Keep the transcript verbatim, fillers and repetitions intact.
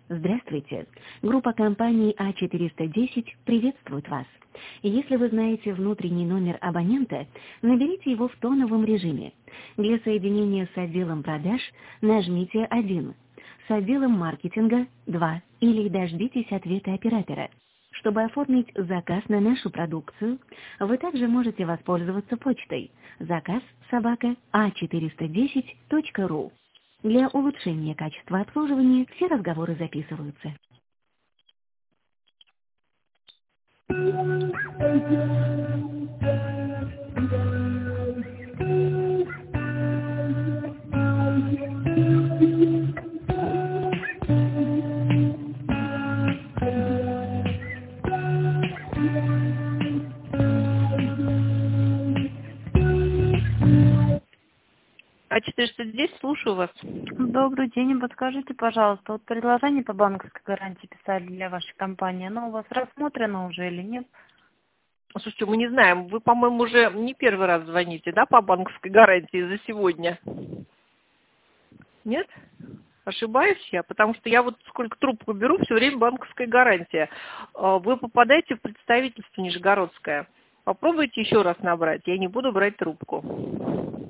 Здравствуйте. Группа компаний А четыреста десять приветствует вас. Если вы знаете внутренний номер абонента, наберите его в тоновом режиме. Для соединения с отделом продаж нажмите один, с отделом маркетинга два или дождитесь ответа оператора. Чтобы оформить заказ на нашу продукцию, вы также можете воспользоваться почтой заказ собака а четыреста десять точка ру. Для улучшения качества обслуживания все разговоры записываются. А четыреста десять, слушаю вас. Добрый день. Подскажите, пожалуйста, вот предложение по банковской гарантии писали для вашей компании. Оно у вас рассмотрено уже или нет? Слушайте, мы не знаем, вы, по-моему, уже не первый раз звоните, да, по банковской гарантии за сегодня? Нет? Ошибаюсь я? Потому что я вот сколько трубку беру, все время банковская гарантия. Вы попадаете в представительство Нижегородское. Попробуйте еще раз набрать, я не буду брать трубку.